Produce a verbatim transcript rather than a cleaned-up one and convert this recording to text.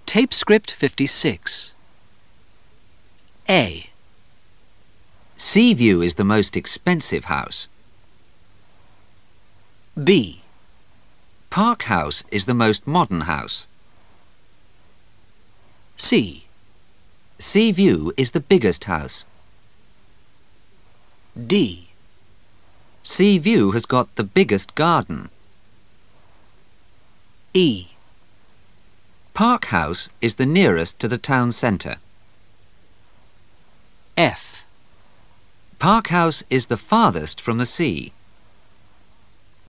Tape script fifty-six. A. Seaview is the most expensive house. B. Park House is the most modern house. C. Seaview is the biggest house. D. Seaview has got the biggest garden. E. Park House is the nearest to the town centre. F. Park House is the farthest from the sea.